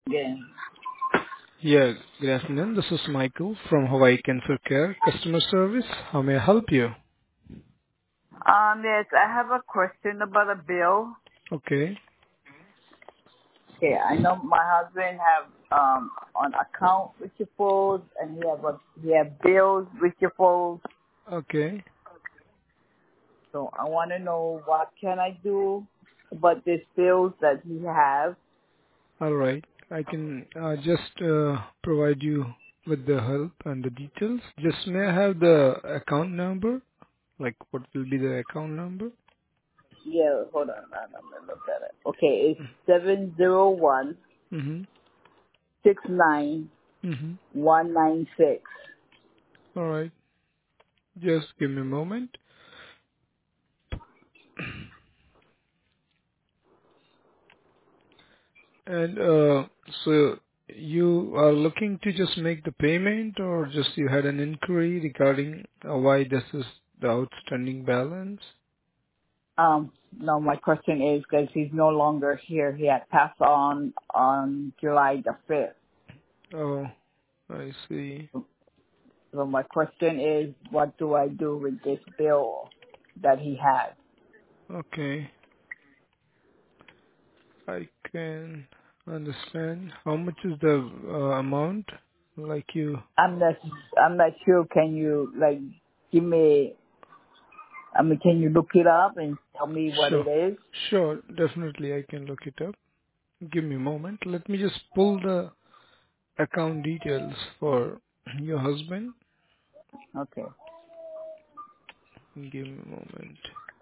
again. Yeah, good afternoon. This is Michael from Hawaii Cancer Care Customer Service. How may I help you? Yes, I have a question about a bill. Okay, Okay, I know my husband have an account with your folks, and he have bills with your folks. okay, So I want to know what can I do about these bills that he has. all right. I can just provide you with the help and the details. Just may I have the account number? Like, what will be the account number? Yeah, hold on, I'm gonna look at it. Okay, it's 701 Mm-hmm. 69196. Mm-hmm. All right. Just give me a moment. And so you are looking to just make the payment, or just you had an inquiry regarding why this is the outstanding balance? No, my question is because he's no longer here. He had passed on July the 5th. Oh, I see. So my question is, what do I do with this bill that he has? Okay, I can understand. How much is the amount? Like you... I'm not, I'm not sure. Can you like give me? I mean, can you look it up and tell me what Sure. it is? Sure, definitely I can look it up. Give me a moment. Let me just pull the account details for your husband. Okay. Give me a moment.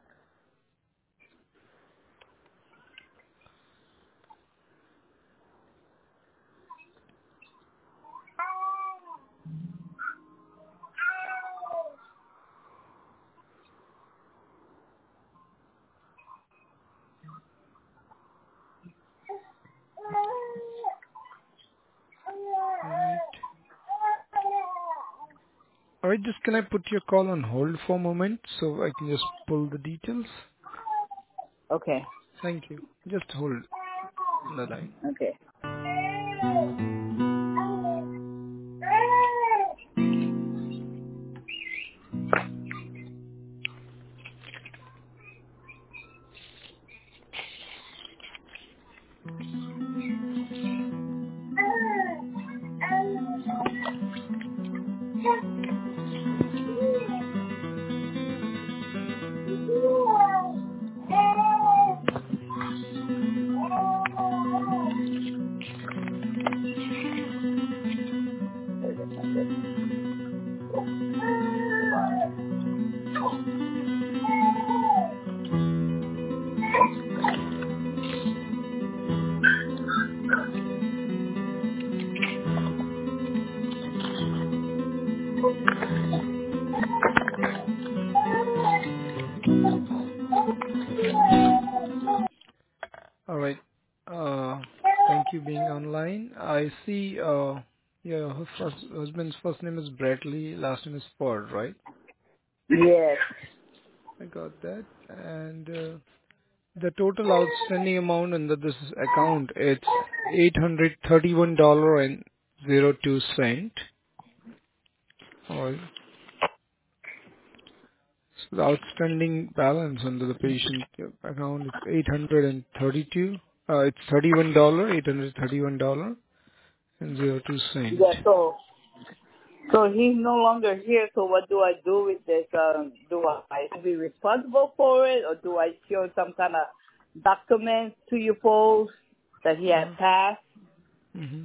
Right. All right, just can I put your call on hold for a moment so I can just pull the details? Okay. Thank you. Just hold the line. Okay. All right. Thank you being online. I see your husband's first name is Bradley, last name is Ford, right? Yes. I got that. And the total outstanding amount under this account, it's $831.02. All right. So the outstanding balance under the patient account is 832. It's $831.02. Yeah. So he's no longer here. So what do I do with this? Do I be responsible for it, or do I show some kind of documents to you folks that he has Uh-huh. passed? Mm-hmm.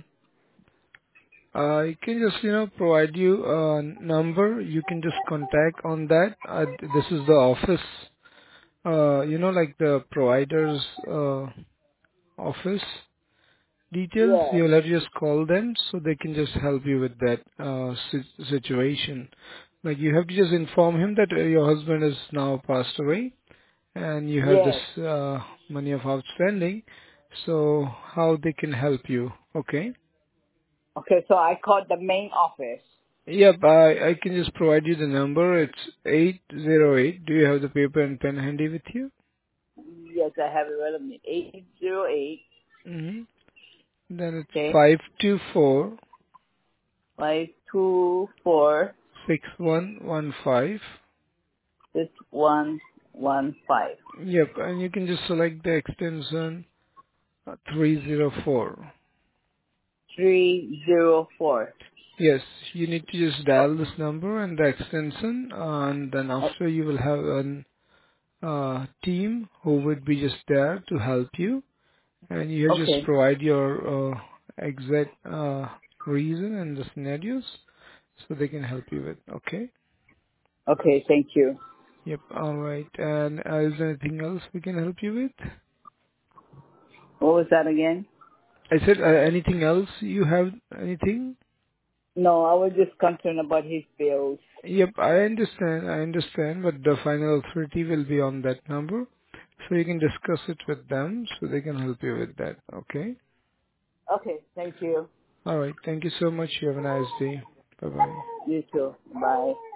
I can just, provide you a number. You can just contact on that. This is the office, like the provider's office details. Yes. You'll have to just call them so they can just help you with that situation. Like you have to just inform him that your husband is now passed away and you have this Yes. money of outstanding. So how they can help you? Okay. Okay, so I called the main office. Yep, I can just provide you the number. It's 808. Do you have the paper and pen handy with you? Yes, I have it right on me. 808. Mm-hmm. Then it's Okay. 524 524 6115. 6115. Yep, and you can just select the extension 304. 304. Yes, you need to just dial this number and the extension, and then after you will have an team who would be just there to help you, and you just Okay. provide your exact reason and the scenarios so they can help you with. Okay. Okay, thank you. Yep. All right. And is there anything else we can help you with? What was that again? I said anything else? You have anything? No, I was just concerned about his bills. Yep, I understand, but the final authority will be on that number, so you can discuss it with them, so they can help you with that. Okay? Okay, thank you. All right. Thank you so much. You have a nice day. Bye bye. You too. Bye.